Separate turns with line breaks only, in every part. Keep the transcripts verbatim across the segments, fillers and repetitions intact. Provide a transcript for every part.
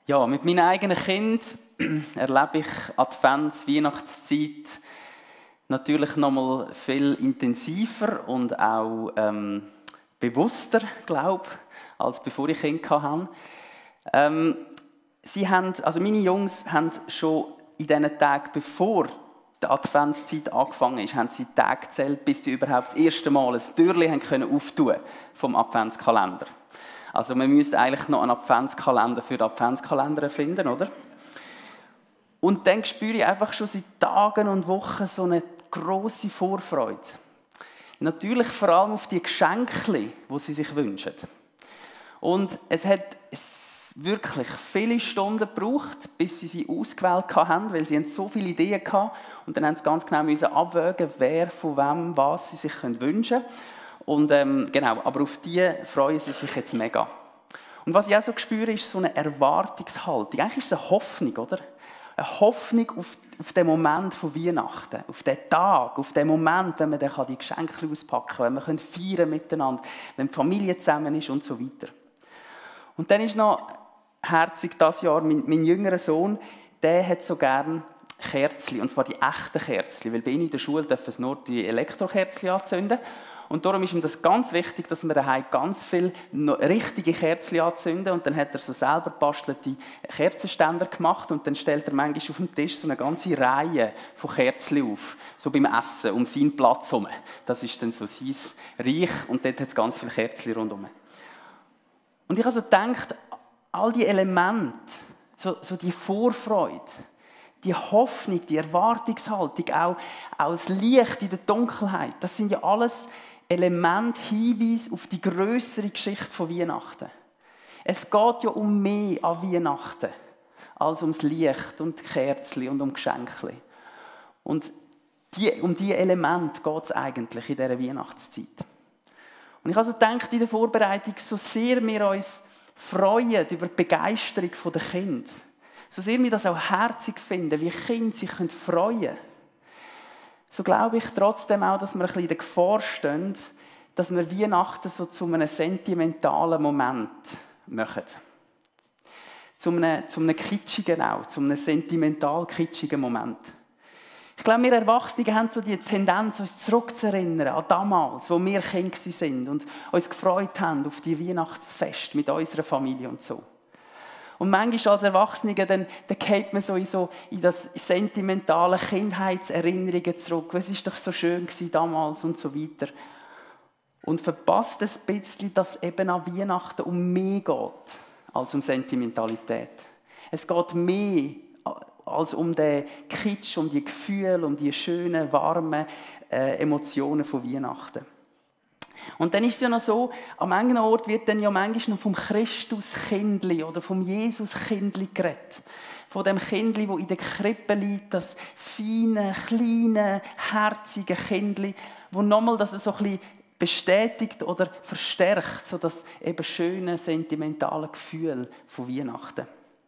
Ja, mit meinen eigenen Kindern erlebe ich Advents-, Weihnachtszeit natürlich noch mal viel intensiver und auch ähm, bewusster, glaube ich, als bevor ich Kinder hatte. Ähm, sie haben, also meine Jungs haben schon in diesen Tagen, bevor die Adventszeit angefangen ist, haben sie Tage gezählt, bis sie überhaupt das erste Mal ein Türchen können auftun vom Adventskalender. Also man müsste eigentlich noch einen Adventskalender für den Adventskalender erfinden, oder? Und dann spüre ich einfach schon seit Tagen und Wochen so eine grosse Vorfreude. Natürlich vor allem auf die Geschenke, die sie sich wünschen. Und es hat wirklich viele Stunden gebraucht, bis sie sie ausgewählt haben, weil sie so viele Ideen hatten. Und dann mussten sie ganz genau abwägen, wer von wem was sie sich wünschen können. Und ähm, genau, aber auf die freuen sie sich jetzt mega. Und was ich auch so spüre, ist so eine Erwartungshaltung. Eigentlich ist es eine Hoffnung, oder? Eine Hoffnung auf, auf den Moment von Weihnachten, auf den Tag, auf den Moment, wenn man dann die Geschenke auspacken kann, wenn man feiern miteinander, wenn die Familie zusammen ist und so weiter. Und dann ist noch herzig dieses Jahr, mein, mein jüngerer Sohn, der hat so gern Kerzchen, und zwar die echten Kerzchen, weil bei ihnen in der Schule dürfen sie nur die Elektrokerzchen anzünden. Und darum ist ihm das ganz wichtig, dass wir daheim ganz viele richtige Kerzchen anzünden. Und dann hat er so selber bastelte Kerzenständer gemacht und dann stellt er manchmal auf dem Tisch so eine ganze Reihe von Kerzchen auf, so beim Essen, um seinen Platz herum. Das ist dann so sein Reich und dort hat es ganz viele Kerzchen rundherum. Und ich habe so gedacht, all die Elemente, so, so die Vorfreude, die Hoffnung, die Erwartungshaltung, auch, auch das Licht in der Dunkelheit, das sind ja alles Elemente, Hinweise auf die grössere Geschichte von Weihnachten. Es geht ja um mehr an Weihnachten, als ums Licht und die Kerzchen und um Geschenke. Und die, um diese Elemente geht es eigentlich in dieser Weihnachtszeit. Und ich habe so gedacht, in der Vorbereitung, so sehr wir uns freuen über die Begeisterung der Kinder, so sehr wir das auch herzig finden, wie Kinder sich freuen können, so glaube ich trotzdem auch, dass wir ein bisschen in der Gefahr stehen, dass wir Weihnachten so zu einem sentimentalen Moment machen. Zu einem, zu einem kitschigen auch, zu einem sentimental kitschigen Moment. Ich glaube, wir Erwachsene haben so die Tendenz, uns zurückzuerinnern an damals, wo wir Kinder waren und uns gefreut haben auf die Weihnachtsfest mit unserer Familie und so. Und manchmal als Erwachsene, dann, dann geht man so in, so in das sentimentale Kindheitserinnerungen zurück. Es war doch so schön damals und so weiter. Und verpasst ein bisschen, dass es eben an Weihnachten um mehr geht als um Sentimentalität. Es geht mehr als um den Kitsch, um die Gefühle, um die schönen, warmen äh, Emotionen von Weihnachten. Und dann ist es ja noch so, an manchen Ort wird dann ja manchmal noch vom Christuskindli oder vom Jesuskindli geredet. Von dem Kindli, das in der Krippe liegt, das feine, kleine, herzige Kindli, das nochmal das so ein bisschen bestätigt oder verstärkt, so das eben schöne, sentimentale Gefühl von Weihnachten.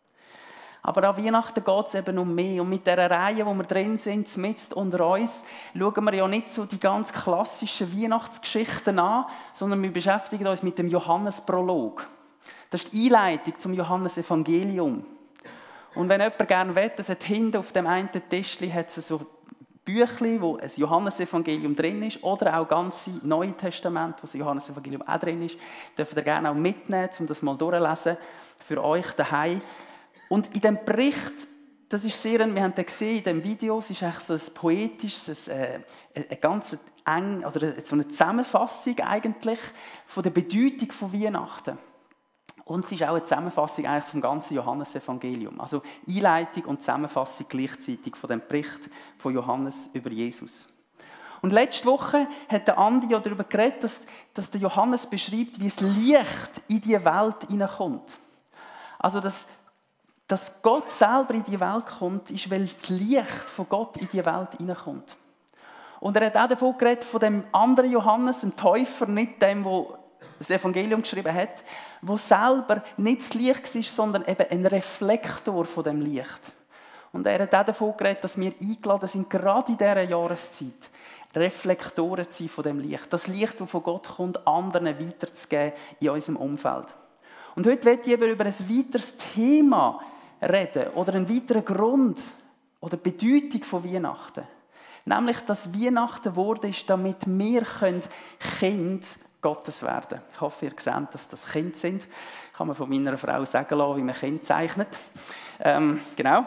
Aber an Weihnachten geht es eben um mehr. Und mit dieser Reihe, wo wir drin sind, mitten unter uns, schauen wir ja nicht so die ganz klassischen Weihnachtsgeschichten an, sondern wir beschäftigen uns mit dem Johannesprolog. Das ist die Einleitung zum Johannesevangelium. Und wenn jemand gerne will, es hat hinten auf dem einen Tischchen hat es so Büchlein, wo ein Johannesevangelium drin ist, oder auch ganze Neue Testament, wo das Johannesevangelium auch drin ist, dürft ihr gerne auch mitnehmen, um das mal durchzulesen, für euch daheim. Und in diesem Bericht, das ist sehr, wir haben das gesehen in diesem Video, es ist eigentlich so ein poetisches, äh, eine ganz eng, oder so eine Zusammenfassung eigentlich von der Bedeutung von Weihnachten. Und es ist auch eine Zusammenfassung eigentlich vom ganzen Johannesevangelium. Also Einleitung und Zusammenfassung gleichzeitig von dem Bericht von Johannes über Jesus. Und letzte Woche hat der Andi ja darüber geredet, dass, dass der Johannes beschreibt, wie das Licht in die Welt hineinkommt. Also das Dass Gott selber in die Welt kommt, ist, weil das Licht von Gott in die Welt hineinkommt. Und er hat auch davon geredet, von dem anderen Johannes, dem Täufer, nicht dem, der das Evangelium geschrieben hat, wo selber nicht das Licht war, sondern eben ein Reflektor von dem Licht. Und er hat auch davon geredet, dass wir eingeladen sind, gerade in dieser Jahreszeit, Reflektoren zu sein von dem Licht. Das Licht, das von Gott kommt, anderen weiterzugeben in unserem Umfeld. Und heute möchte ich über ein weiteres Thema reden oder einen weiteren Grund oder Bedeutung von Weihnachten. Nämlich, dass Weihnachten geworden ist, damit wir Kind Gottes werden können. Ich hoffe, ihr seht, dass das Kinder sind. Ich kann mir von meiner Frau sagen lassen, wie man Kind zeichnet. Ähm, genau.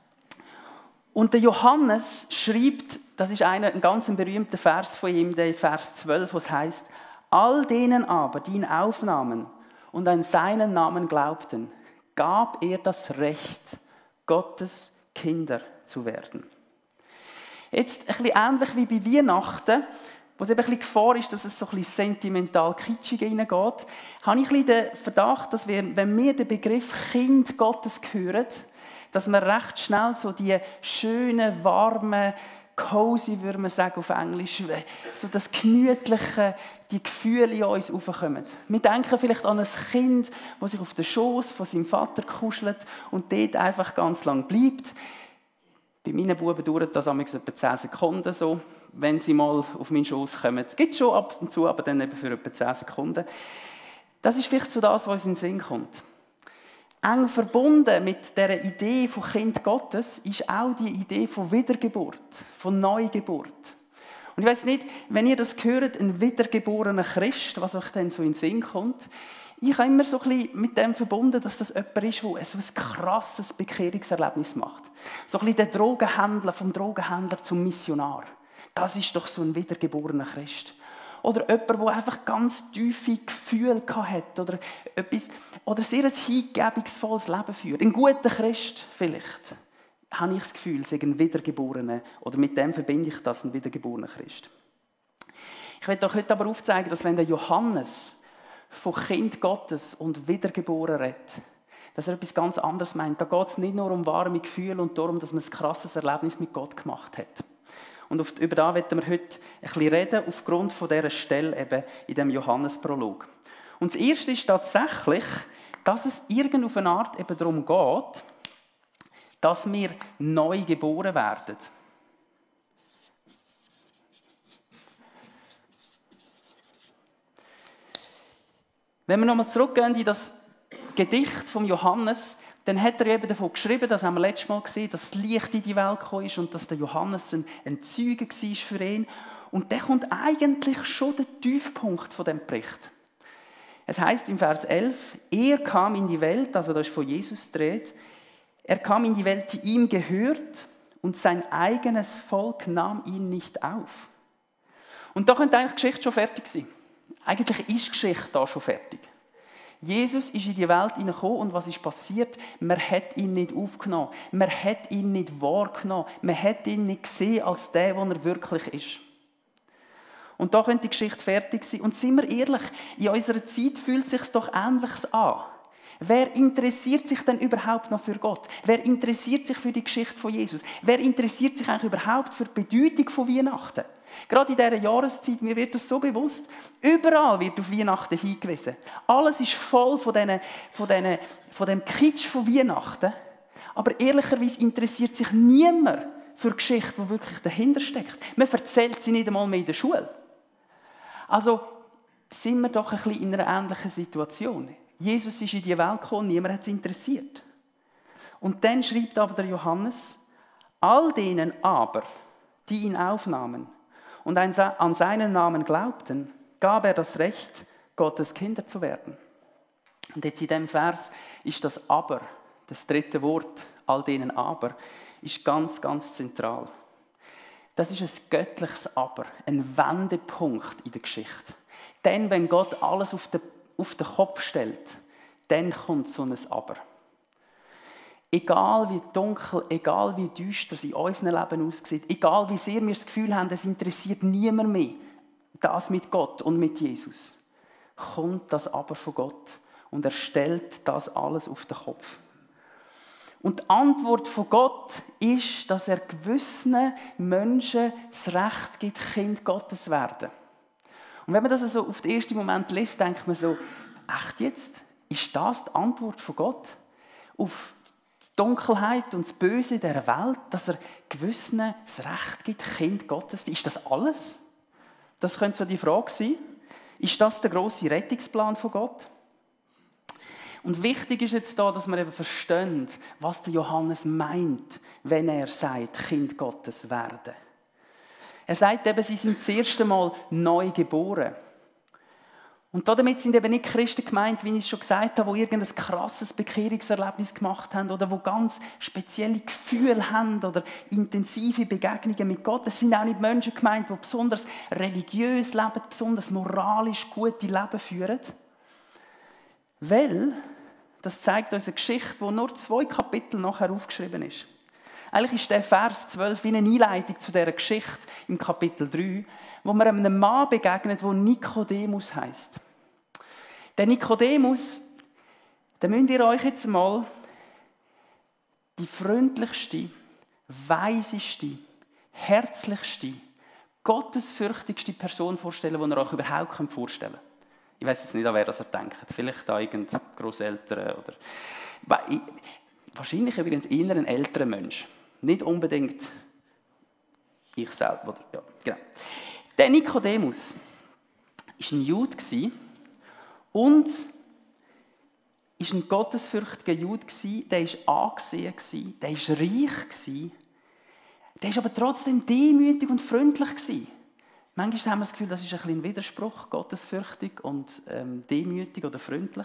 Und der Johannes schreibt, das ist einer, ein ganz berühmter Vers von ihm, der Vers zwölf, wo es heißt: All denen aber, die ihn aufnahmen und an seinen Namen glaubten, gab er das Recht, Gottes Kinder zu werden. Jetzt ein bisschen ähnlich wie bei Weihnachten, wo es eben ein bisschen Gefahr ist, dass es so ein bisschen sentimental kitschig reingeht, habe ich ein bisschen den Verdacht, dass wir, wenn wir den Begriff Kind Gottes hören, dass wir recht schnell so die schönen, warmen, cozy, würde man sagen auf Englisch, so das Gemütliche, die Gefühle in uns aufkommen. Wir denken vielleicht an ein Kind, das sich auf den Schoß von seinem Vater kuschelt und dort einfach ganz lang bleibt. Bei meinen Buben dauert das etwa zehn Sekunden so, wenn sie mal auf meinen Schoß kommen. Es gibt schon ab und zu, aber dann eben für etwa zehn Sekunden. Das ist vielleicht so das, was uns in den Sinn kommt. Eng verbunden mit dieser Idee von Kind Gottes ist auch die Idee von Wiedergeburt, von Neugeburt. Und ich weiss nicht, wenn ihr das hört, ein wiedergeborener Christ, was euch dann so in den Sinn kommt, ich habe immer so ein bisschen mit dem verbunden, dass das jemand ist, der so ein krasses Bekehrungserlebnis macht. So ein bisschen der Drogenhändler, vom Drogenhändler zum Missionar. Das ist doch so ein wiedergeborener Christ. Oder jemand, der einfach ganz tiefe Gefühle hat oder etwas, oder sehr ein hingebungsvolles Leben führt. Ein guter Christ vielleicht, habe ich das Gefühl, sei ein Wiedergeborener, oder mit dem verbinde ich das, ein wiedergeborener Christ. Ich möchte euch heute aber aufzeigen, dass wenn der Johannes von Kind Gottes und Wiedergeboren redet, dass er etwas ganz anderes meint. Da geht es nicht nur um warme Gefühle und darum, dass man ein krasses Erlebnis mit Gott gemacht hat. Und auf, über das werden wir heute ein bisschen reden, aufgrund von dieser Stelle eben in dem Johannesprolog. Und das Erste ist tatsächlich, dass es irgend auf eine Art eben darum geht, dass wir neu geboren werden. Wenn wir nochmal zurückgehen in das Gedicht von Johannes, dann hat er eben davon geschrieben, das haben wir letztes Mal gesehen, dass das Licht in die Welt gekommen ist und dass der Johannes ein, ein Zeuge war für ihn. Und der kommt eigentlich schon der Tiefpunkt von dem Bericht. Es heißt im Vers elf, er kam in die Welt, also das ist von Jesus die Rede, er kam in die Welt, die ihm gehört, und sein eigenes Volk nahm ihn nicht auf. Und da könnte eigentlich die Geschichte schon fertig sein. Eigentlich ist die Geschichte da schon fertig. Jesus ist in die Welt hineingekommen und was ist passiert? Man hat ihn nicht aufgenommen. Man hat ihn nicht wahrgenommen. Man hat ihn nicht gesehen als der, der er wirklich ist. Und da könnte die Geschichte fertig sein. Und sind wir ehrlich, in unserer Zeit fühlt es sich doch Ähnliches an. Wer interessiert sich denn überhaupt noch für Gott? Wer interessiert sich für die Geschichte von Jesus? Wer interessiert sich eigentlich überhaupt für die Bedeutung von Weihnachten? Gerade in dieser Jahreszeit, mir wird das so bewusst, überall wird auf Weihnachten hingewiesen. Alles ist voll von, diesen, von, diesen, von dem Kitsch von Weihnachten. Aber ehrlicherweise interessiert sich niemand für die Geschichte, die wirklich dahinter steckt. Man erzählt sie nicht einmal mehr in der Schule. Also sind wir doch ein bisschen in einer ähnlichen Situation. Jesus ist in die Welt gekommen, niemand hat es interessiert. Und dann schreibt aber der Johannes, all denen aber, die ihn aufnahmen und an seinen Namen glaubten, gab er das Recht, Gottes Kinder zu werden. Und jetzt in diesem Vers ist das Aber, das dritte Wort, all denen aber, ist ganz, ganz zentral. Das ist ein göttliches Aber, ein Wendepunkt in der Geschichte. Denn wenn Gott alles auf den, auf den Kopf stellt, dann kommt so ein Aber. Egal wie dunkel, egal wie düster es in unserem Leben aussieht, egal wie sehr wir das Gefühl haben, es interessiert niemand mehr, das mit Gott und mit Jesus, kommt das Aber von Gott und er stellt das alles auf den Kopf. Und die Antwort von Gott ist, dass er gewissen Menschen das Recht gibt, Kind Gottes zu werden. Und wenn man das so auf den ersten Moment liest, denkt man so, echt jetzt? Ist das die Antwort von Gott auf die Dunkelheit und das Böse in dieser Welt, dass er gewissen das Recht gibt, Kind Gottes? Ist das alles? Das könnte so die Frage sein. Ist das der grosse Rettungsplan von Gott? Und wichtig ist jetzt da, dass wir eben verstehen, was der Johannes meint, wenn er sagt, Kind Gottes werden. Er sagt eben, sie sind das erste Mal neu geboren. Und damit sind eben nicht Christen gemeint, wie ich es schon gesagt habe, die irgendein krasses Bekehrungserlebnis gemacht haben oder die ganz spezielle Gefühle haben oder intensive Begegnungen mit Gott. Es sind auch nicht Menschen gemeint, die besonders religiös leben, besonders moralisch gute Leben führen. Weil, das zeigt uns eine Geschichte, die nur zwei Kapitel nachher aufgeschrieben ist. Eigentlich ist der Vers zwölf wie eine Einleitung zu dieser Geschichte im Kapitel drei, wo man einem Mann begegnet, der Nikodemus heisst. Der Nikodemus, da müsst ihr euch jetzt mal die freundlichste, weiseste, herzlichste, gottesfürchtigste Person vorstellen, die ihr euch überhaupt vorstellen könnt. Ich weiss jetzt nicht, an wer das ihr denkt. Vielleicht da irgendein Grosseltern oder... Wahrscheinlich übrigens eher ein älterer Mensch. Nicht unbedingt ich selber. Oder, ja, genau. Der Nikodemus war ein Jude und war ein gottesfürchtiger Jude. Der war angesehen, der war reich, der war aber trotzdem demütig und freundlich. Manchmal haben wir das Gefühl, das ist ein bisschen ein Widerspruch, gottesfürchtig und ähm, demütig oder freundlich.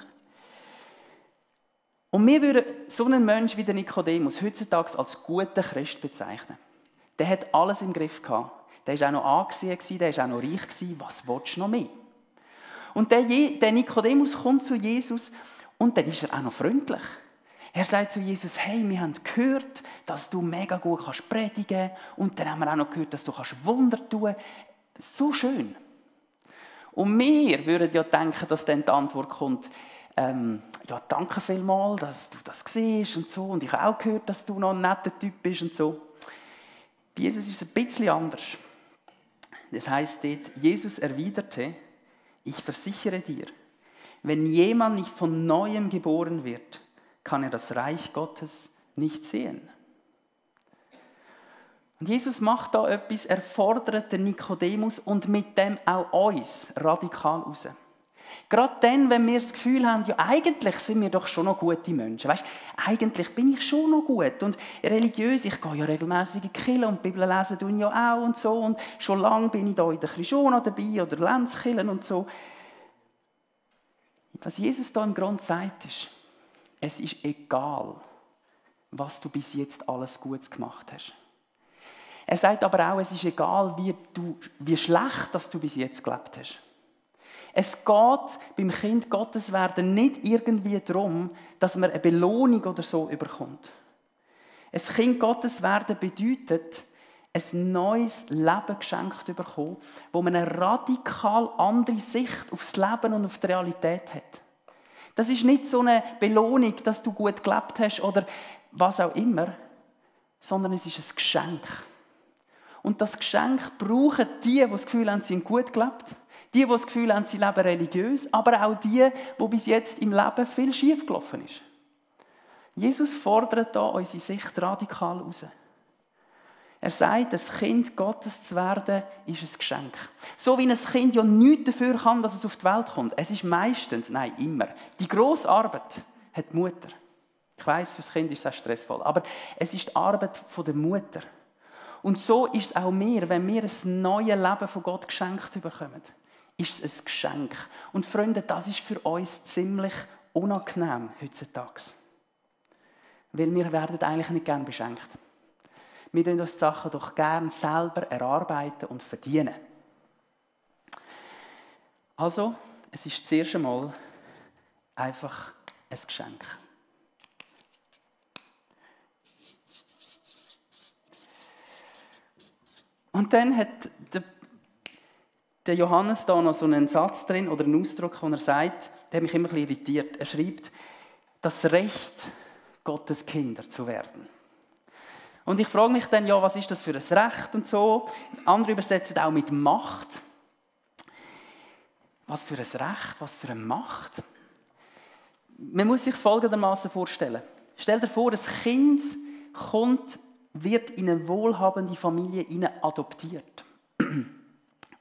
Und wir würden so einen Menschen wie der Nikodemus heutzutage als guten Christ bezeichnen. Der hat alles im Griff gehabt. Der war auch noch angesehen, der war auch noch reich. Was willst du noch mehr? Und der, der Nikodemus kommt zu Jesus und dann ist er auch noch freundlich. Er sagt zu Jesus, hey, wir haben gehört, dass du mega gut kannst predigen und dann haben wir auch noch gehört, dass du kannst Wunder tun. So schön. Und wir würden ja denken, dass dann die Antwort kommt, Ähm, ja, danke vielmals, dass du das siehst und so. Und ich habe auch gehört, dass du noch ein netter Typ bist und so. Bei Jesus ist es ein bisschen anders. Das heisst dort, Jesus erwiderte, ich versichere dir, wenn jemand nicht von Neuem geboren wird, kann er das Reich Gottes nicht sehen. Und Jesus macht da etwas, er fordert den Nikodemus und mit dem auch uns radikal raus. Gerade dann, wenn wir das Gefühl haben, ja, eigentlich sind wir doch schon noch gute Menschen. Weißt, eigentlich bin ich schon noch gut und religiös. Ich gehe ja regelmässig in die Kirche und die Bibel lesen tue ich ja auch und so. Und schon lange bin ich da in der Kirche schon noch dabei oder Lenzkirchen und so. Was Jesus da im Grunde sagt, ist, es ist egal, was du bis jetzt alles Gutes gemacht hast. Er sagt aber auch, es ist egal, wie, du, wie schlecht dass du bis jetzt gelebt hast. Es geht beim Kind Gottes werden nicht irgendwie darum, dass man eine Belohnung oder so überkommt. Ein Kind Gottes werden bedeutet, ein neues Leben geschenkt zu bekommen, wo man eine radikal andere Sicht aufs Leben und auf die Realität hat. Das ist nicht so eine Belohnung, dass du gut gelebt hast oder was auch immer, sondern es ist ein Geschenk. Und das Geschenk brauchen die, die das Gefühl haben, sie haben gut gelebt. Die, die das Gefühl haben, sie leben religiös, aber auch die, die bis jetzt im Leben viel schief gelaufen ist. Jesus fordert da unsere Sicht radikal raus. Er sagt, ein Kind Gottes zu werden, ist ein Geschenk. So wie ein Kind ja nichts dafür kann, dass es auf die Welt kommt. Es ist meistens, nein, immer, die grosse Arbeit hat die Mutter. Ich weiss, für das Kind ist es auch stressvoll, aber es ist die Arbeit der Mutter. Und so ist es auch mir, wenn wir ein neues Leben von Gott geschenkt bekommen. Ist es ein Geschenk. Und Freunde, das ist für uns ziemlich unangenehm heutzutage. Weil wir werden eigentlich nicht gerne beschenkt. Wir tun uns die Sachen doch gerne selber erarbeiten und verdienen. Also, es ist zuerst einmal einfach ein Geschenk. Und dann hat der Der Johannes da noch so einen Satz drin oder einen Ausdruck, wo er sagt, der hat mich immer ein bisschen irritiert. Er schreibt, das Recht, Gottes Kinder zu werden. Und ich frage mich dann, ja, was ist das für ein Recht und so? Andere übersetzen auch mit Macht. Was für ein Recht, was für eine Macht? Man muss sich es folgendermaßen vorstellen. Stell dir vor, ein Kind kommt, wird in eine wohlhabende Familie adoptiert.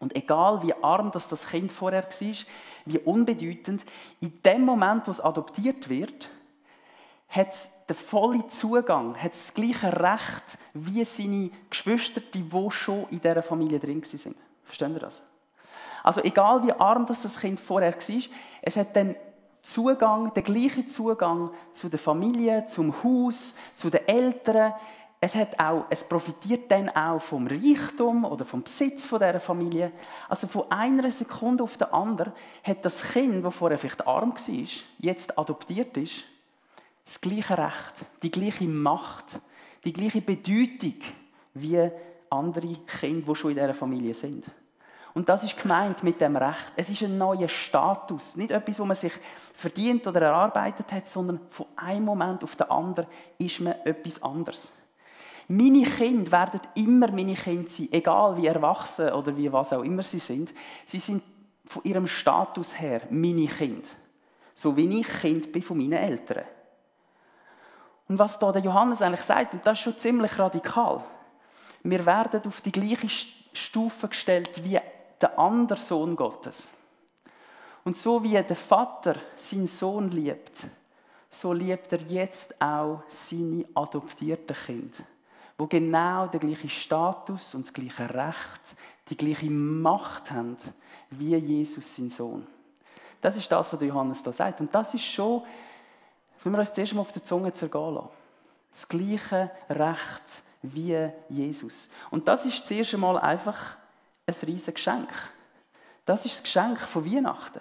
Und egal wie arm das, das Kind vorher war, wie unbedeutend, in dem Moment, wo es adoptiert wird, hat es den vollen Zugang, hat es das gleiche Recht wie seine Geschwister, die schon in dieser Familie drin waren. Verstehen ihr das? Also egal wie arm das, das Kind vorher war, es hat dann Zugang, den gleichen Zugang zu der Familie, zum Haus, zu den Eltern. Es, hat auch, es profitiert dann auch vom Reichtum oder vom Besitz von dieser Familie. Also von einer Sekunde auf die andere hat das Kind, das vorher vielleicht arm war, jetzt adoptiert ist, das gleiche Recht, die gleiche Macht, die gleiche Bedeutung wie andere Kinder, die schon in dieser Familie sind. Und das ist gemeint mit dem Recht. Es ist ein neuer Status. Nicht etwas, wo man sich verdient oder erarbeitet hat, sondern von einem Moment auf den anderen ist man etwas anderes. Meine Kinder werden immer meine Kinder sein, egal wie erwachsen oder wie was auch immer sie sind. Sie sind von ihrem Status her meine Kinder. So wie ich Kind bin von meinen Eltern. Und was da der Johannes eigentlich sagt, und das ist schon ziemlich radikal, wir werden auf die gleiche Stufe gestellt wie der andere Sohn Gottes. Und so wie der Vater seinen Sohn liebt, so liebt er jetzt auch seine adoptierten Kinder, die genau den gleichen Status und das gleiche Recht, die gleiche Macht haben wie Jesus, sein Sohn. Das ist das, was Johannes da sagt. Und das ist schon, das müssen wir uns zuerst mal auf der Zunge zergehen lassen. Das gleiche Recht wie Jesus. Und das ist zuerst einmal einfach ein riesiges Geschenk. Das ist das Geschenk von Weihnachten.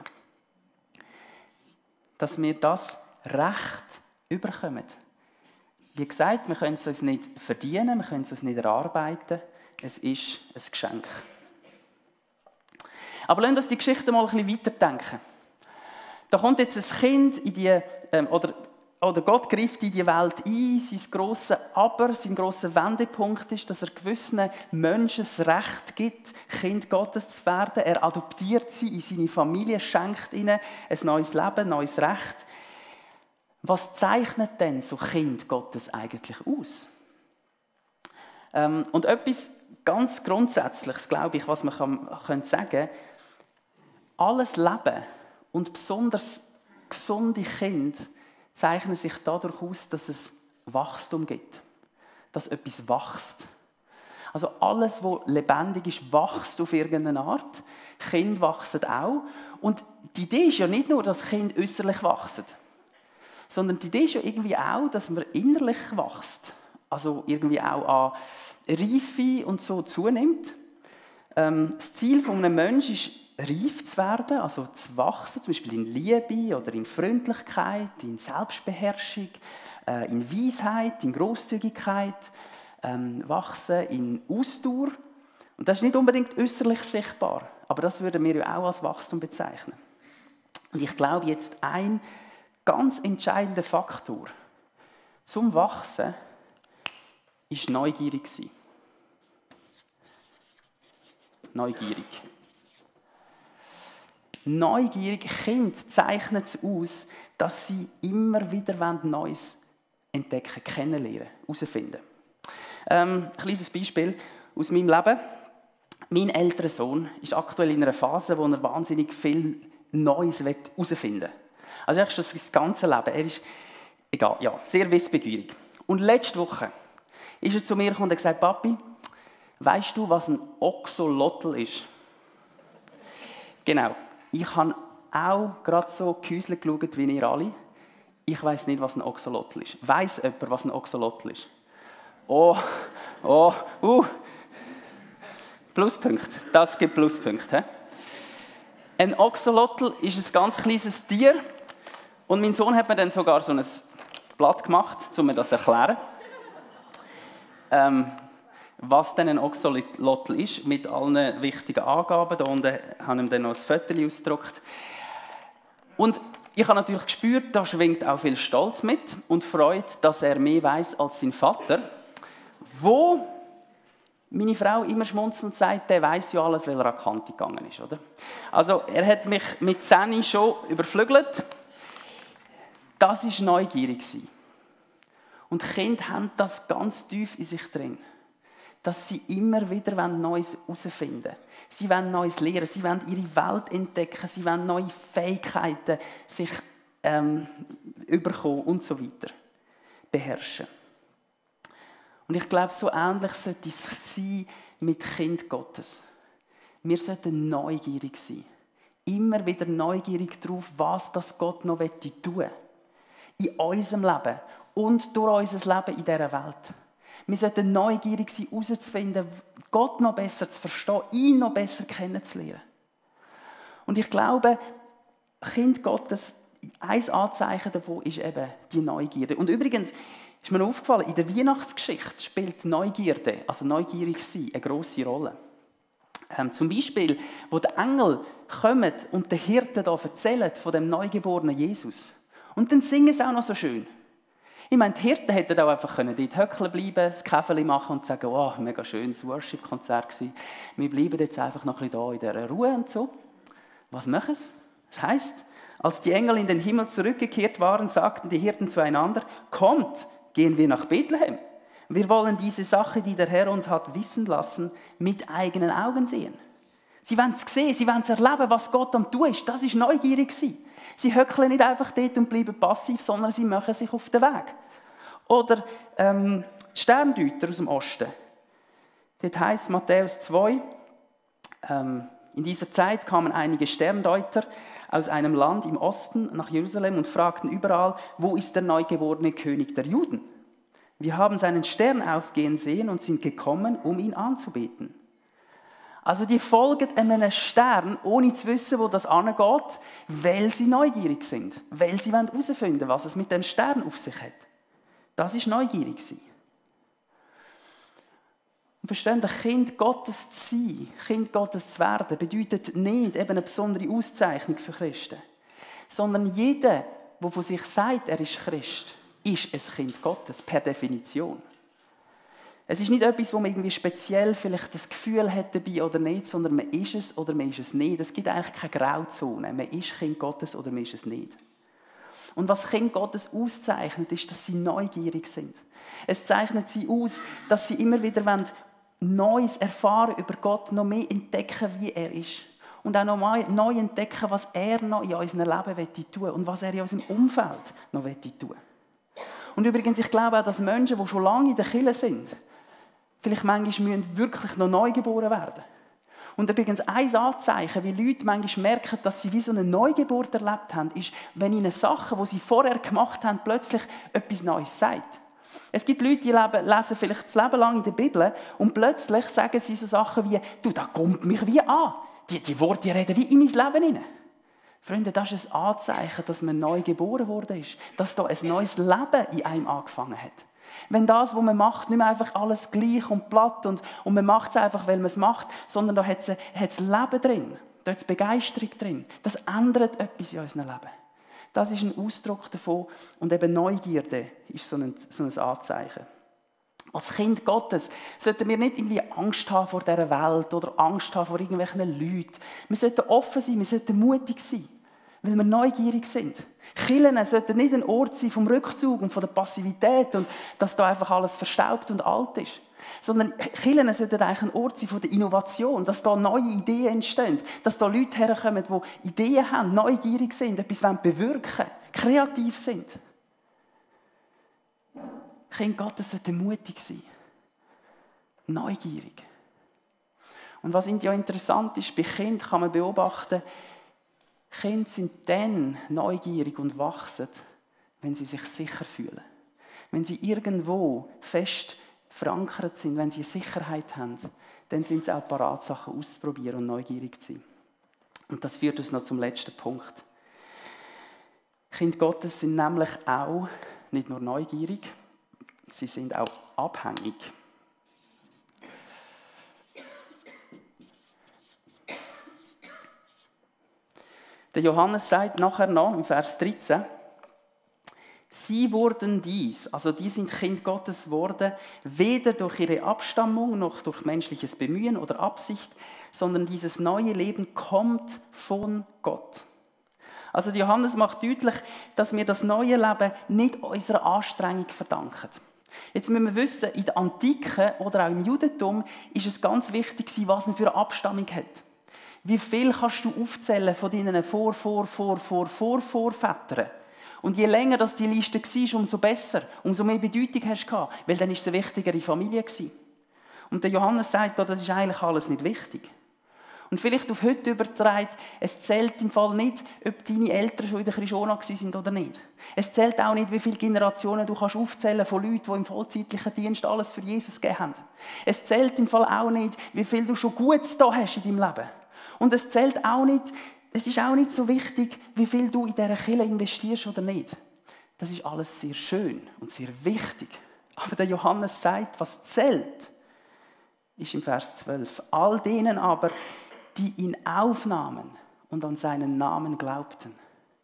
Dass wir das Recht überkommen. Wie gesagt, wir können es uns nicht verdienen, wir können es uns nicht erarbeiten. Es ist ein Geschenk. Aber lasst uns die Geschichte mal ein bisschen weiterdenken. Da kommt jetzt ein Kind in die, ähm, oder, oder Gott greift in die Welt ein. Sein grosses Aber, sein grosser Wendepunkt ist, dass er gewissen Menschen das Recht gibt, Kind Gottes zu werden. Er adoptiert sie in seine Familie, schenkt ihnen ein neues Leben, ein neues Recht. Was zeichnet denn so Kind Gottes eigentlich aus? Ähm, und etwas ganz Grundsätzliches, glaube ich, was man kann, kann sagen, alles Leben und besonders gesunde Kinder zeichnen sich dadurch aus, dass es Wachstum gibt. Dass etwas wächst. Also alles, was lebendig ist, wächst auf irgendeine Art. Kinder wachsen auch. Und die Idee ist ja nicht nur, dass Kinder äußerlich wachsen, sondern die Idee ist ja irgendwie auch, dass man innerlich wächst. Also irgendwie auch an Reife und so zunimmt. Ähm, das Ziel eines Menschen ist, reif zu werden, also zu wachsen, zum Beispiel in Liebe oder in Freundlichkeit, in Selbstbeherrschung, äh, in Weisheit, in Grosszügigkeit, ähm, wachsen in Ausdauer. Und das ist nicht unbedingt äußerlich sichtbar, aber das würden wir ja auch als Wachstum bezeichnen. Und ich glaube, jetzt ein ganz entscheidender Faktor zum Wachsen ist neugierig sein. Neugierig. Neugierig Kinder zeichnet es aus, dass sie immer wieder Neues entdecken, kennenlernen, herausfinden. Ähm, ein kleines Beispiel aus meinem Leben. Mein älterer Sohn ist aktuell in einer Phase, wo er wahnsinnig viel Neues herausfinden will. Also eigentlich schon das ganze Leben. Er ist egal, ja, sehr wissbegierig. Und letzte Woche ist er zu mir gekommen und hat gesagt, Papi, weißt du, was ein Oxolotl ist? Genau. Ich habe auch gerade so gehäuselt geschaut wie ihr alle. Ich weiss nicht, was ein Oxolotl ist. Weiss jemand, was ein Oxolotl ist? Oh, oh, uh. Pluspunkt. Das gibt Pluspunkte. He? Ein Oxolotl ist ein ganz kleines Tier. Und mein Sohn hat mir dann sogar so ein Blatt gemacht, um mir das zu erklären. Ähm, was denn ein Oxolotl ist, mit allen wichtigen Angaben. Da unten habe ich ihm dann noch ein Foto ausgedruckt. Und ich habe natürlich gespürt, da schwingt auch viel Stolz mit und Freude, dass er mehr weiss als sein Vater. Wo meine Frau immer schmunzelt und sagt, der weiss ja alles, weil er an die Kante gegangen ist. Oder? Also er hat mich mit zehn schon überflügelt. Das war neugierig. Und Kinder haben das ganz tief in sich drin. dass sie immer wieder Neues herausfinden wollen. Sie wollen Neues lernen, sie wollen ihre Welt entdecken, sie wollen neue Fähigkeiten sich ähm, überkommen und so weiter, beherrschen. Und ich glaube, so ähnlich sollte es sein mit Kind Gottes. Wir sollten neugierig sein. Immer wieder neugierig darauf, was das Gott noch tun will. In unserem Leben und durch unser Leben in dieser Welt. Wir sollten neugierig sein, herauszufinden, Gott noch besser zu verstehen, ihn noch besser kennenzulernen. Und ich glaube, Kind Gottes, ein Anzeichen davon ist eben die Neugierde. Und übrigens ist mir aufgefallen, in der Weihnachtsgeschichte spielt Neugierde, also neugierig sein, eine grosse Rolle. Ähm, zum Beispiel, wo die Engel kommen und den Hirten da erzählen von dem neugeborenen Jesus. Und dann singen sie auch noch so schön. Ich meine, die Hirten hätten auch einfach dort hückeln bleiben, das Käferli machen und sagen, oh, mega schönes Worship-Konzert gewesen. Wir bleiben jetzt einfach noch ein bisschen da in dieser Ruhe und so. Was machen sie? Das heisst, als die Engel in den Himmel zurückgekehrt waren, sagten die Hirten zueinander, kommt, gehen wir nach Bethlehem. Wir wollen diese Sache, die der Herr uns hat wissen lassen, mit eigenen Augen sehen. Sie wollen es sehen, sie wollen es erleben, was Gott am tun ist. Das ist neugierig sein. Sie höckeln nicht einfach dort und bleiben passiv, sondern sie machen sich auf den Weg. Oder ähm, Sterndeuter aus dem Osten. Dort heisst Matthäus zwei, ähm, in dieser Zeit kamen einige Sterndeuter aus einem Land im Osten nach Jerusalem und fragten überall, wo ist der neugeborene König der Juden? Wir haben seinen Stern aufgehen sehen und sind gekommen, um ihn anzubeten. Also die folgen einem Stern, ohne zu wissen, wo das angeht, weil sie neugierig sind, weil sie herausfinden wollen, was es mit dem Stern auf sich hat. Das ist neugierig sein. Und verstehen, ein Kind Gottes zu sein, Kind Gottes zu werden, bedeutet nicht eben eine besondere Auszeichnung für Christen, sondern jeder, der von sich sagt, er ist Christ, ist ein Kind Gottes, per Definition. Es ist nicht etwas, wo man irgendwie speziell vielleicht das Gefühl hat dabei oder nicht, sondern man ist es oder man ist es nicht. Es gibt eigentlich keine Grauzone. Man ist Kind Gottes oder man ist es nicht. Und was Kind Gottes auszeichnet, ist, dass sie neugierig sind. Es zeichnet sie aus, dass sie immer wieder Neues erfahren über Gott, noch mehr entdecken, wie er ist. Und auch noch neu entdecken, was er noch in unserem Leben tun will und was er in unserem Umfeld noch tun will. Und übrigens, ich glaube auch, dass Menschen, die schon lange in der Kirche sind, vielleicht manchmal müssen wirklich noch neu geboren werden. Und übrigens ein Anzeichen, wie Leute manchmal merken, dass sie wie so eine Neugeburt erlebt haben, ist, wenn ihnen Sachen, die sie vorher gemacht haben, plötzlich etwas Neues sagt. Es gibt Leute, die leben, lesen vielleicht das Leben lang in der Bibel und plötzlich sagen sie so Sachen wie, du, das kommt mich wie an. Die, die Worte die reden wie in mein Leben hinein. Freunde, das ist ein Anzeichen, dass man neu geboren worden ist. Dass da ein neues Leben in einem angefangen hat. Wenn das, was man macht, nicht mehr einfach alles gleich und platt und, und man macht es einfach, weil man es macht, sondern da hat es Leben drin, da hat es Begeisterung drin. Das ändert etwas in unserem Leben. Das ist ein Ausdruck davon und eben Neugierde ist so ein, so ein Anzeichen. Als Kind Gottes sollten wir nicht irgendwie Angst haben vor dieser Welt oder Angst haben vor irgendwelchen Leuten. Wir sollten offen sein, wir sollten mutig sein, weil wir neugierig sind. Kirchen sollten nicht ein Ort sein vom Rückzug und von der Passivität und dass da einfach alles verstaubt und alt ist. Sondern Kirchen sollten eigentlich ein Ort sein von der Innovation, dass da neue Ideen entstehen, dass da Leute herkommen, die Ideen haben, neugierig sind, etwas bewirken wollen, kreativ sind. Kinder Gottes sollten mutig sein, neugierig. Und was ja interessant ist, bei Kindern kann man beobachten, Kinder sind dann neugierig und wachsen, wenn sie sich sicher fühlen. Wenn sie irgendwo fest verankert sind, wenn sie Sicherheit haben, dann sind sie auch bereit, Sachen auszuprobieren und neugierig zu sein. Und das führt uns noch zum letzten Punkt. Kinder Gottes sind nämlich auch nicht nur neugierig, sie sind auch abhängig. Der Johannes sagt nachher noch im Vers dreizehn, sie wurden dies, also die sind Kind Gottes geworden, weder durch ihre Abstammung noch durch menschliches Bemühen oder Absicht, sondern dieses neue Leben kommt von Gott. Also Johannes macht deutlich, dass wir das neue Leben nicht unserer Anstrengung verdanken. Jetzt müssen wir wissen, in der Antike oder auch im Judentum ist es ganz wichtig, was man für eine Abstammung hat. Wie viel kannst du aufzählen von deinen Vor-, Vor-, Vor-, Vor-, Vor-, Vorvätern? Und je länger das die Liste war, umso besser, umso mehr Bedeutung hast du gehabt, weil dann war es eine wichtigere Familie. Und der Johannes sagt, das ist eigentlich alles nicht wichtig. Und vielleicht auf heute übertragen, es zählt im Fall nicht, ob deine Eltern schon in der Krishona waren oder nicht. Es zählt auch nicht, wie viele Generationen du kannst aufzählen von Leuten, die im vollzeitlichen Dienst alles für Jesus gegeben haben. Es zählt im Fall auch nicht, wie viel du schon Gutes da hast in deinem Leben. Und es zählt auch nicht, es ist auch nicht so wichtig, wie viel du in dieser Kirche investierst oder nicht. Das ist alles sehr schön und sehr wichtig. Aber der Johannes sagt, was zählt, ist im Vers zwölf. All denen aber, die ihn aufnahmen und an seinen Namen glaubten.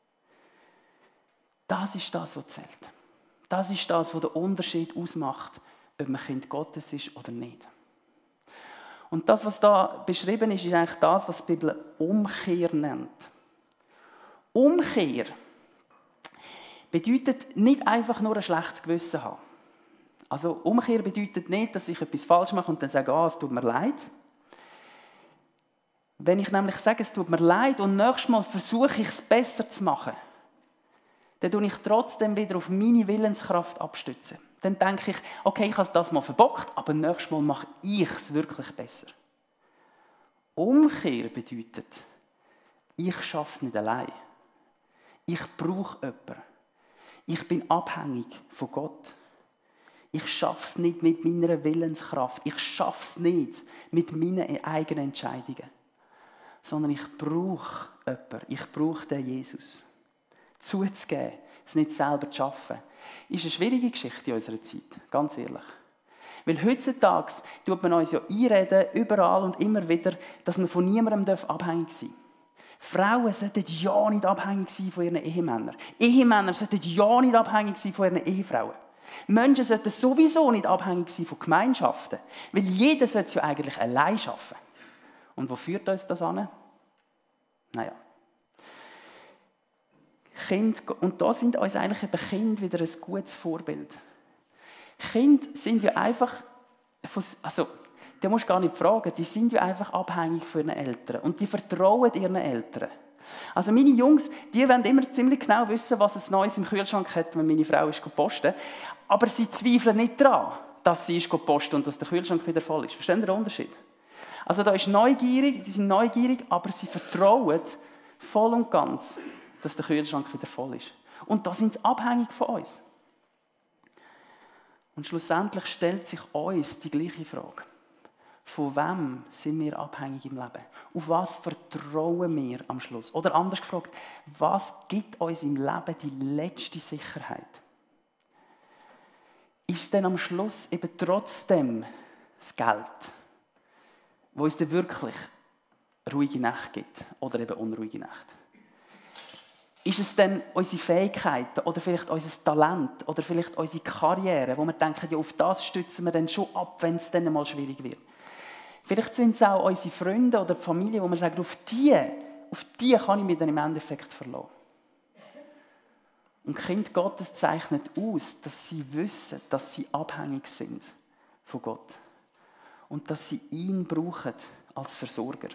Das ist das, was zählt. Das ist das, was den Unterschied ausmacht, ob man Kind Gottes ist oder nicht. Und das, was da beschrieben ist, ist eigentlich das, was die Bibel Umkehr nennt. Umkehr bedeutet nicht einfach nur ein schlechtes Gewissen haben. Also Umkehr bedeutet nicht, dass ich etwas falsch mache und dann sage, ah, es tut mir leid. Wenn ich nämlich sage, es tut mir leid und nächstes Mal versuche ich es besser zu machen, dann tue ich trotzdem wieder auf meine Willenskraft abstützen. Dann denke ich, okay, ich habe das mal verbockt, aber nächstes Mal mache ich es wirklich besser. Umkehr bedeutet, ich schaffe es nicht allein. Ich brauche jemanden. Ich bin abhängig von Gott. Ich schaffe es nicht mit meiner Willenskraft. Ich schaffe es nicht mit meinen eigenen Entscheidungen. Sondern ich brauche jemanden. Ich brauche den Jesus. Zuzugeben, es nicht selber zu schaffen, ist eine schwierige Geschichte in unserer Zeit. Ganz ehrlich. Weil heutzutage tut man uns ja einreden, überall und immer wieder, dass man von niemandem abhängig sein darf. Frauen sollten ja nicht abhängig sein von ihren Ehemännern. Ehemänner sollten ja nicht abhängig sein von ihren Ehefrauen. Menschen sollten sowieso nicht abhängig sein von Gemeinschaften. Weil jeder sollte es ja eigentlich allein schaffen. Und wo führt uns das an? Naja. Kind, und da sind uns eigentlich eben Kinder wieder ein gutes Vorbild. Kinder sind ja einfach, also, die musst du gar nicht fragen, die sind ja einfach abhängig von ihren Eltern. Und die vertrauen ihren Eltern. Also meine Jungs, die wollen immer ziemlich genau wissen, was es Neues im Kühlschrank hat, wenn meine Frau ist posten. Aber sie zweifeln nicht daran, dass sie ist posten und dass der Kühlschrank wieder voll ist. Verstehen Sie den Unterschied? Also da ist neugierig, sie sind neugierig, aber sie vertrauen voll und ganz, dass der Kühlschrank wieder voll ist. Und da sind sie abhängig von uns. Und schlussendlich stellt sich uns die gleiche Frage. Von wem sind wir abhängig im Leben? Auf was vertrauen wir am Schluss? Oder anders gefragt, was gibt uns im Leben die letzte Sicherheit? Ist es denn am Schluss eben trotzdem das Geld, wo uns dann wirklich ruhige Nacht gibt oder eben unruhige Nacht? Ist es denn unsere Fähigkeiten oder vielleicht unser Talent oder vielleicht unsere Karriere, wo wir denken, ja, auf das stützen wir dann schon ab, wenn es dann mal schwierig wird? Vielleicht sind es auch unsere Freunde oder die Familie, wo man sagt, auf die, auf die kann ich mich dann im Endeffekt verlassen. Und Kind Gottes zeichnet aus, dass sie wissen, dass sie abhängig sind von Gott. Und dass sie ihn brauchen als Versorger.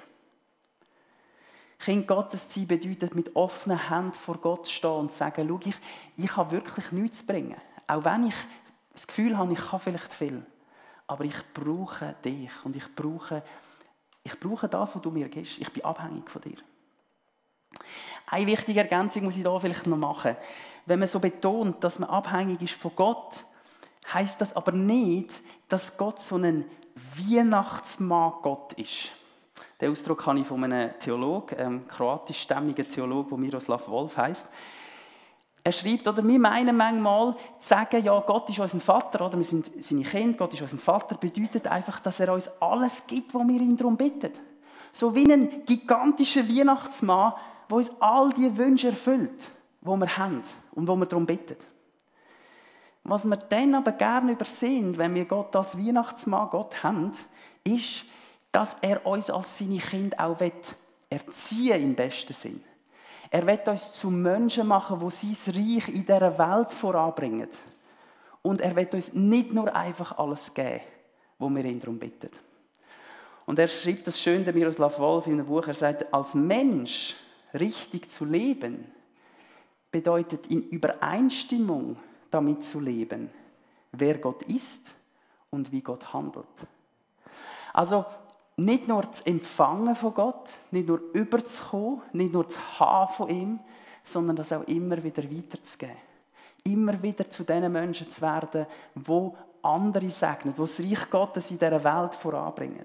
Kind Gottes zu sein bedeutet, mit offenen Händen vor Gott zu stehen und zu sagen, schau, ich, ich habe wirklich nichts zu bringen. Auch wenn ich das Gefühl habe, ich kann vielleicht viel. Aber ich brauche dich und ich brauche, ich brauche das, was du mir gibst. Ich bin abhängig von dir. Eine wichtige Ergänzung muss ich da vielleicht noch machen. Wenn man so betont, dass man abhängig ist von Gott, heisst das aber nicht, dass Gott so ein Weihnachtsmann-Gott ist. Den Ausdruck habe ich von einem Theologen, einem kroatischstämmigen Theologen, der Miroslav Volf heisst. Er schreibt, oder wir meinen manchmal, zu sagen, ja, Gott ist unser Vater, oder wir sind seine Kinder, Gott ist unser Vater, bedeutet einfach, dass er uns alles gibt, was wir ihn darum bitten. So wie ein gigantischer Weihnachtsmann, der uns all die Wünsche erfüllt, die wir haben und die wir darum bitten. Was wir dann aber gerne übersehen, wenn wir Gott als Weihnachtsmann Gott haben, ist, dass er uns als seine Kinder auch erziehen im besten Sinn. Er will uns zu Menschen machen, die sein Reich in dieser Welt voranbringen. Und er will uns nicht nur einfach alles geben, wo wir ihn darum bitten. Und er schreibt das schön, der Miroslav Wolf in einem Buch, er sagt, als Mensch richtig zu leben, bedeutet in Übereinstimmung damit zu leben, wer Gott ist und wie Gott handelt. Also nicht nur zu empfangen von Gott, nicht nur überzukommen, nicht nur zu haben von ihm, sondern das auch immer wieder weiterzugeben. Immer wieder zu den Menschen zu werden, die andere segnen, die das Reich Gottes in dieser Welt voranbringen.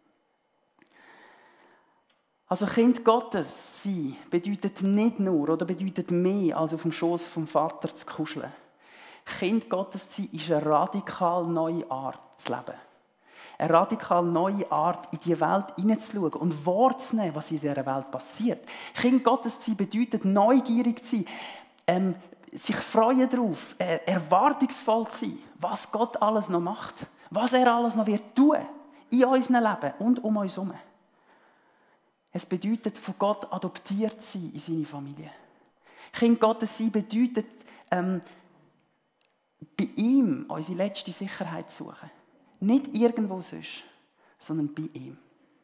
Also Kind Gottes sein bedeutet nicht nur oder bedeutet mehr, als auf dem Schoß vom Vater zu kuscheln. Kind Gottes sein ist eine radikal neue Art zu leben. Eine radikal neue Art, in die Welt hineinzuschauen und wahrzunehmen, was in dieser Welt passiert. Kind Gottes sein bedeutet neugierig zu sein, ähm, sich freuen darauf, äh, erwartungsvoll zu sein, was Gott alles noch macht, was er alles noch wird tun in unserem Leben und um uns herum. Es bedeutet, von Gott adoptiert zu sein in seine Familie. Kind Gottes sein bedeutet, ähm, bei ihm unsere letzte Sicherheit zu suchen. Nicht irgendwo sonst, sondern bei ihm.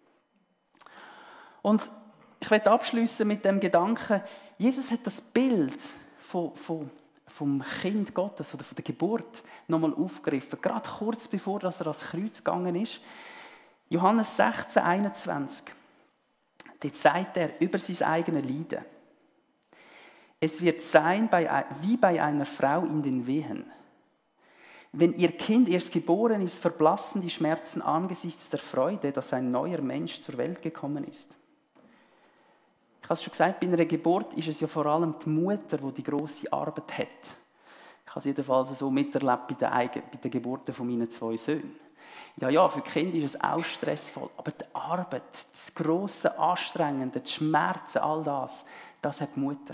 Und ich möchte abschließen mit dem Gedanken, Jesus hat das Bild von, von, vom Kind Gottes, oder von der Geburt, nochmal aufgegriffen. Gerade kurz bevor er ans Kreuz gegangen ist. Johannes sechzehn, einundzwanzig. Dort sagt er über sein eigenes Leiden. Es wird sein wie bei einer Frau in den Wehen. Wenn ihr Kind erst geboren ist, verblassen die Schmerzen angesichts der Freude, dass ein neuer Mensch zur Welt gekommen ist. Ich habe es schon gesagt, bei einer Geburt ist es ja vor allem die Mutter, die die grosse Arbeit hat. Ich habe es jedenfalls so miterlebt bei den, Eigen- bei den Geburten von meinen zwei Söhnen. Ja, ja, für die Kinder ist es auch stressvoll, aber die Arbeit, das grosse Anstrengende, die Schmerzen, all das, das hat die Mutter.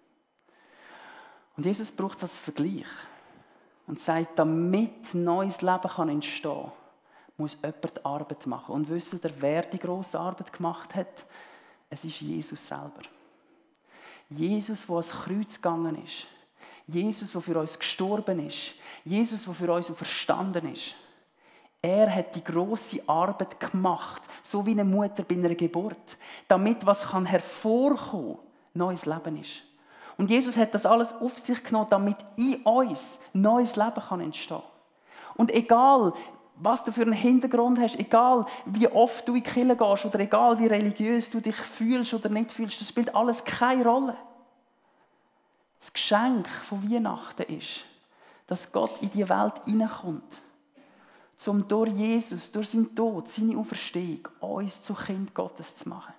Und Jesus braucht es als Vergleich und sagt, damit neues Leben kann entstehen kann, muss jemand die Arbeit machen. Und wisst ihr, wer die grosse Arbeit gemacht hat? Es ist Jesus selber. Jesus, der ans Kreuz gegangen ist. Jesus, der für uns gestorben ist. Jesus, der für uns auferstanden ist. Er hat die grosse Arbeit gemacht, so wie eine Mutter bei einer Geburt, damit was kann hervorkommen, neues Leben ist. Und Jesus hat das alles auf sich genommen, damit in uns neues Leben kann entstehen. Und egal, was du für einen Hintergrund hast, egal wie oft du in die Kirche gehst oder egal wie religiös du dich fühlst oder nicht fühlst, das spielt alles keine Rolle. Das Geschenk von Weihnachten ist, dass Gott in die Welt hineinkommt, um durch Jesus, durch seinen Tod, seine Auferstehung, uns zu Kind Gottes zu machen.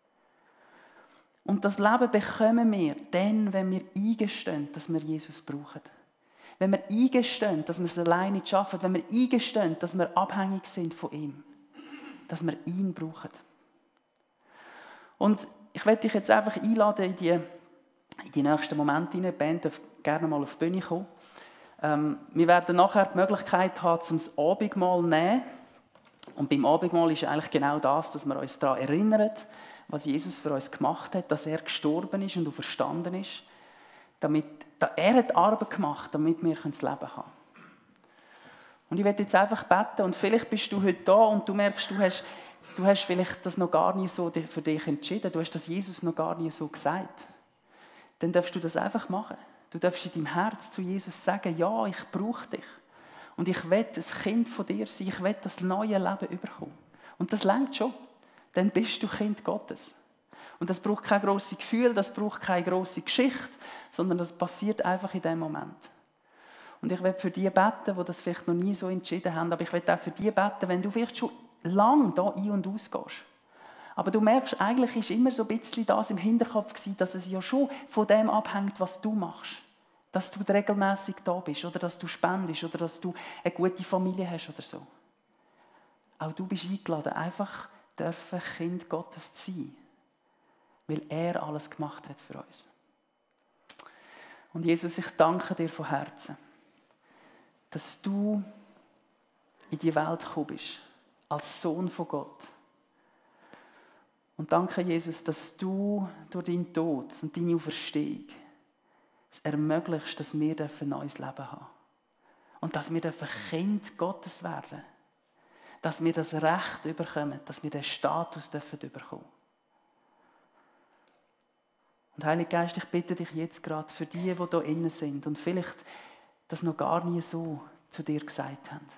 Und das Leben bekommen wir dann, wenn wir eingestehen, dass wir Jesus brauchen. Wenn wir eingestehen, dass wir es alleine nicht schaffen, wenn wir eingestehen, dass wir abhängig sind von ihm, dass wir ihn brauchen. Und ich möchte dich jetzt einfach einladen in die, in die nächsten Momente hinein. Die Band darf gerne mal auf die Bühne kommen. Ähm, wir werden nachher die Möglichkeit haben, zum Abendmahl zu nehmen. Und beim Abendmahl ist eigentlich genau das, dass wir uns daran erinnern, was Jesus für uns gemacht hat, dass er gestorben ist und auferstanden ist. Damit, er hat Arbeit gemacht, damit wir das Leben haben können. Und ich werde jetzt einfach beten und vielleicht bist du heute da und du merkst, du hast, du hast vielleicht das noch gar nicht so für dich entschieden, du hast das Jesus noch gar nicht so gesagt. Dann darfst du das einfach machen. Du darfst in deinem Herz zu Jesus sagen, ja, ich brauche dich. Und ich will ein Kind von dir sein, ich will das neue Leben überkommen. Und das reicht schon. Dann bist du Kind Gottes. Und das braucht kein grosses Gefühl, das braucht keine grosse Geschichte, sondern das passiert einfach in dem Moment. Und ich will für die beten, die das vielleicht noch nie so entschieden haben, aber ich will auch für die beten, wenn du vielleicht schon lange da ein- und ausgehst. Aber du merkst, eigentlich ist immer so ein bisschen das im Hinterkopf gewesen, dass es ja schon von dem abhängt, was du machst. Dass du regelmäßig da bist oder dass du spendest oder dass du eine gute Familie hast oder so. Auch du bist eingeladen, einfach dürfen Kind Gottes zu sein, weil er alles gemacht hat für uns. Und Jesus, ich danke dir von Herzen, dass du in die Welt gekommen bist, als Sohn von Gott. Und danke, Jesus, dass du durch deinen Tod und deine Auferstehung es ermöglicht, dass wir ein neues Leben haben. Und dass wir dürfen Kind Gottes werden. Dass wir das Recht bekommen, dass wir den Status dürfen bekommen. Und Heiliger Geist, ich bitte dich jetzt gerade für die, die hier innen sind und vielleicht das noch gar nie so zu dir gesagt haben.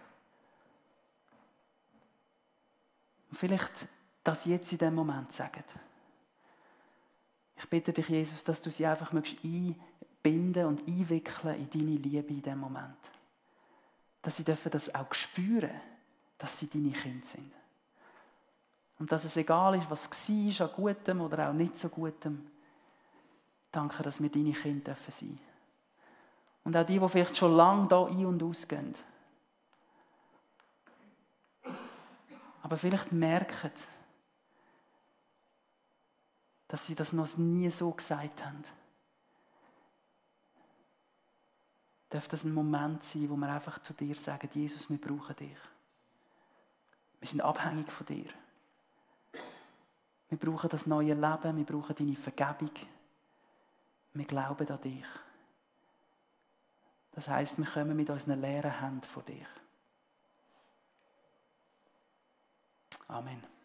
Und vielleicht das jetzt in diesem Moment sagen. Ich bitte dich, Jesus, dass du sie einfach einbinden und einwickeln in deine Liebe in diesem Moment. Dass sie dürfen das auch spüren, dass sie deine Kinder sind. Und dass es egal ist, was war, an Gutem oder auch nicht so Gutem. Danke, dass wir deine Kinder sein dürfen. Und auch die, die vielleicht schon lange da ein- und ausgehen. Aber vielleicht merken, dass sie das noch nie so gesagt haben. Darf das ein Moment sein, wo wir einfach zu dir sagen, Jesus, wir brauchen dich. Wir sind abhängig von dir. Wir brauchen das neue Leben, wir brauchen deine Vergebung. Wir glauben an dich. Das heisst, wir kommen mit unseren leeren Händen vor dich. Amen.